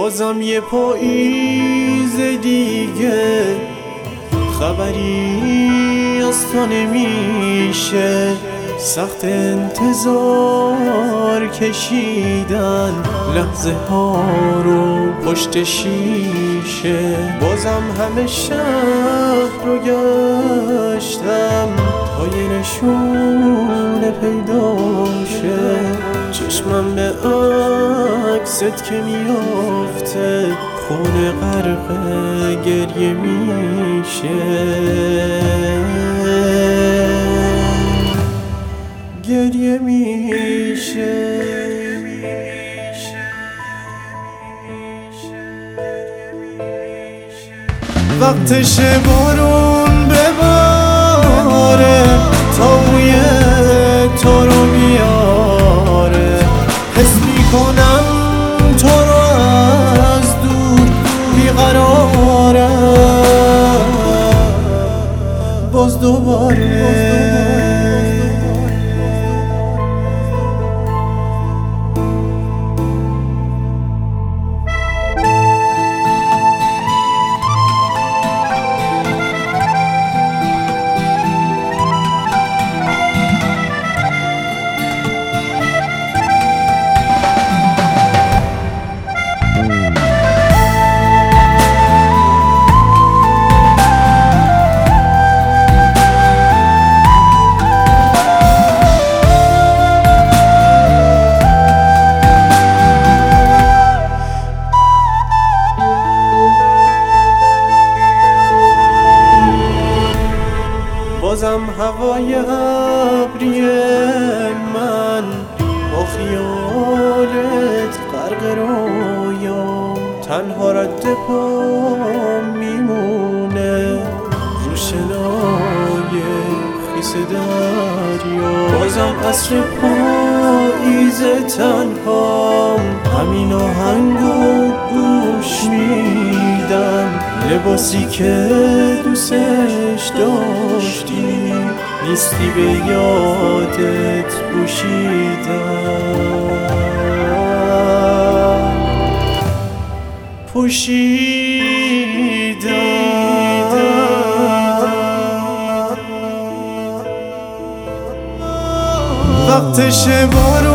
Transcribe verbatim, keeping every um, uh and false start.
بازم یه پاییز دیگه، خبری از تو نمیشه. سخت انتظار کشیدن لحظه ها رو پشت شیشه. بازم همه شهر رو گشتم تا یه نشونه پیدا شه. چشمم به عکست که میافته خونه غرق گریه میشه، گریه میشه. وقتشه بارون بباره تا روی تو رو بیاره. حس میکنم تو رو از دور بیقراره. باز دوباره بازم هوای ابری من با خیالت غرق رویا. تنها رد پا میمونه رو شنای خیس دریا. بازم عصر پاییز تنهام، همین آهنگو گوش میدم. لباسی که دوستش داشتی نیستی به یادت پوشیدم، پوشیدم. وقتشه بارو